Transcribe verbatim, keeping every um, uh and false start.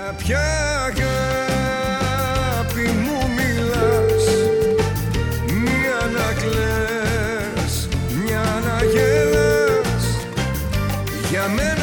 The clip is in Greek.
Για ποια αγάπη μου μιλάς, μια να κλαις, μια να γελάς, για μένα